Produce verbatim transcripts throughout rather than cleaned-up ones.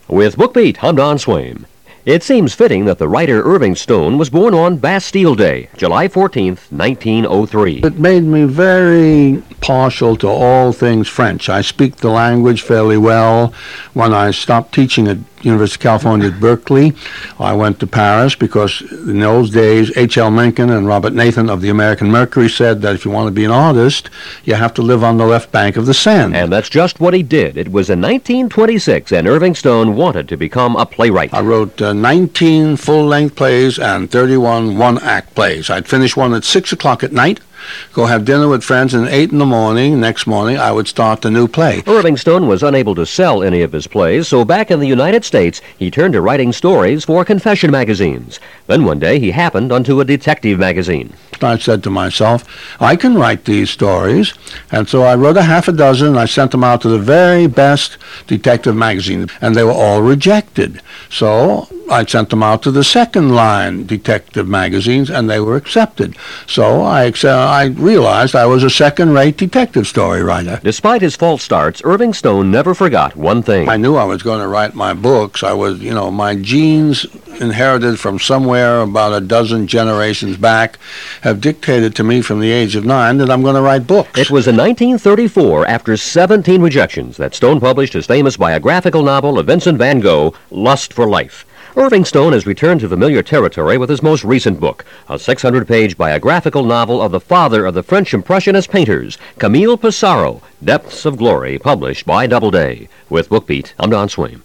With BookBeat, I'm Don Swaim. It seems fitting that the writer Irving Stone was born on Bastille Day, July fourteenth, nineteen oh three. It made me very partial to all things French. I speak the language fairly well. When I stopped teaching at University of California at Berkeley, I went to Paris because in those days H L Mencken and Robert Nathan of the American Mercury said that if you want to be an artist, you have to live on the left bank of the Seine. And that's just what he did. It was in nineteen twenty-six, and Irving Stone wanted to become a playwright. I wrote uh, nineteen full-length plays and thirty-one one-act plays. I'd finish one at six o'clock at night, go have dinner with friends, and at eight in the morning, next morning, I would start the new play. Irving Stone was unable to sell any of his plays, so back in the United States, he turned to writing stories for confession magazines. Then one day, he happened onto a detective magazine. I said to myself, I can write these stories. And so I wrote a half a dozen, and I sent them out to the very best detective magazines, and they were all rejected. So I sent them out to the second-line detective magazines, and they were accepted. So I, I realized I was a second-rate detective story writer. Despite his false starts, Irving Stone never forgot one thing. I knew I was going to write my books. I was, you know, my genes inherited from somewhere about a dozen generations back have dictated to me from the age of nine that I'm going to write books. It was in nineteen thirty-four, after seventeen rejections, that Stone published his famous biographical novel of Vincent van Gogh, Lust for Life. Irving Stone has returned to familiar territory with his most recent book, a six hundred page biographical novel of the father of the French Impressionist painters, Camille Pissarro, Depths of Glory, published by Doubleday. With BookBeat, I'm Don Swaim.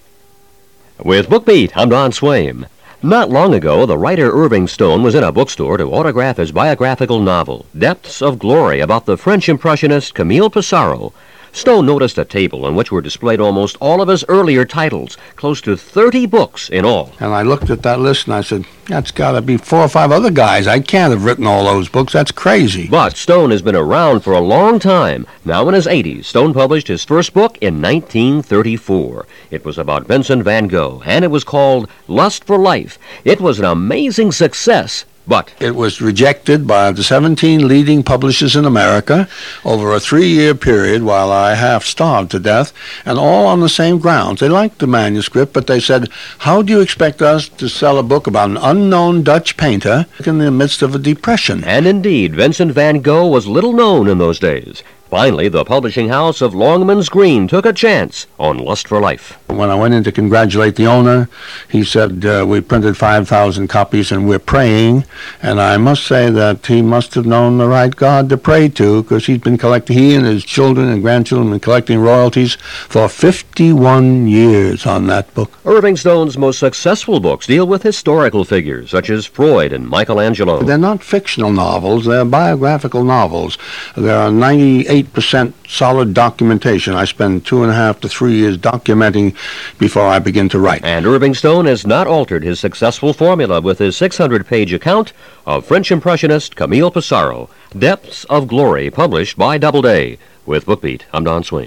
With BookBeat, I'm Don Swaim. Not long ago, the writer Irving Stone was in a bookstore to autograph his biographical novel, Depths of Glory, about the French Impressionist Camille Pissarro. Stone noticed a table on which were displayed almost all of his earlier titles, close to thirty books in all. And I looked at that list and I said, that's got to be four or five other guys. I can't have written all those books. That's crazy. But Stone has been around for a long time. Now in his eighties, Stone published his first book in nineteen thirty-four. It was about Vincent van Gogh, and it was called Lust for Life. It was an amazing success. But it was rejected by the seventeen leading publishers in America over a three-year period while I half starved to death, and all on the same grounds. They liked the manuscript, but they said, how do you expect us to sell a book about an unknown Dutch painter in the midst of a depression? And indeed, Vincent van Gogh was little known in those days. Finally, the publishing house of Longmans Green took a chance on Lust for Life. When I went in to congratulate the owner, he said, uh, we printed five thousand copies and we're praying. And I must say that he must have known the right God to pray to, because he's been collecting, he and his children and grandchildren have been collecting royalties for fifty-one years on that book. Irving Stone's most successful books deal with historical figures such as Freud and Michelangelo. They're not fictional novels, they're biographical novels. There are ninety-eight percent solid documentation. I spend two and a half to three years documenting before I begin to write. And Irving Stone has not altered his successful formula with his six hundred page account of French Impressionist Camille Pissarro, Depths of Glory, published by Doubleday. With BookBeat, I'm Don Swaim.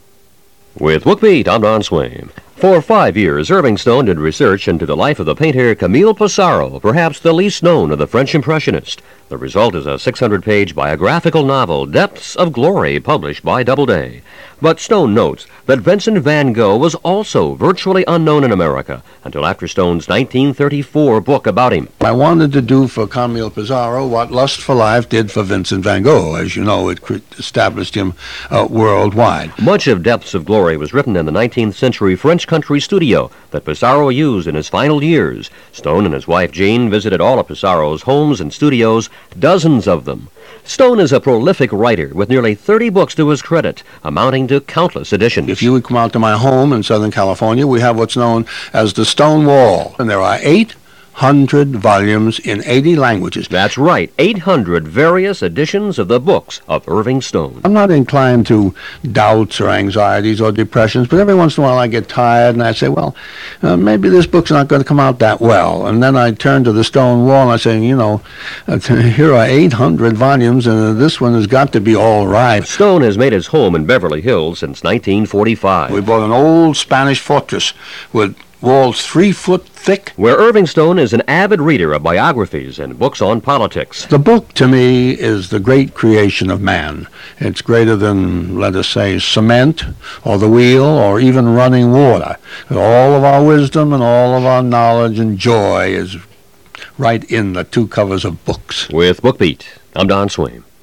With BookBeat, I'm Don Swaim. For five years, Irving Stone did research into the life of the painter Camille Pissarro, perhaps the least known of the French Impressionists. The result is a six hundred page biographical novel, Depths of Glory, published by Doubleday. But Stone notes that Vincent van Gogh was also virtually unknown in America until after Stone's nineteen thirty-four book about him. I wanted to do for Camille Pissarro what Lust for Life did for Vincent van Gogh. As you know, it established him uh, worldwide. Much of Depths of Glory was written in the nineteenth century French country studio that Pissarro used in his final years. Stone and his wife Jean visited all of Pissarro's homes and studios, dozens of them. Stone is a prolific writer with nearly thirty books to his credit, amounting to countless editions. If you would come out to my home in Southern California, we have what's known as the Stone Wall, and there are eight hundred volumes in eighty languages. That's right, eight hundred various editions of the books of Irving Stone. I'm not inclined to doubts or anxieties or depressions, but every once in a while I get tired and I say, well, uh, maybe this book's not going to come out that well. And then I turn to the Stone Wall and I say, you know, uh, here are eight hundred volumes and uh, this one has got to be all right. Stone has made his home in Beverly Hills since nineteen forty-five. We bought an old Spanish fortress with walls three foot thick. Where Irving Stone is an avid reader of biographies and books on politics. The book, to me, is the great creation of man. It's greater than, let us say, cement or the wheel or even running water. All of our wisdom and all of our knowledge and joy is right in the two covers of books. With BookBeat, I'm Don Swain.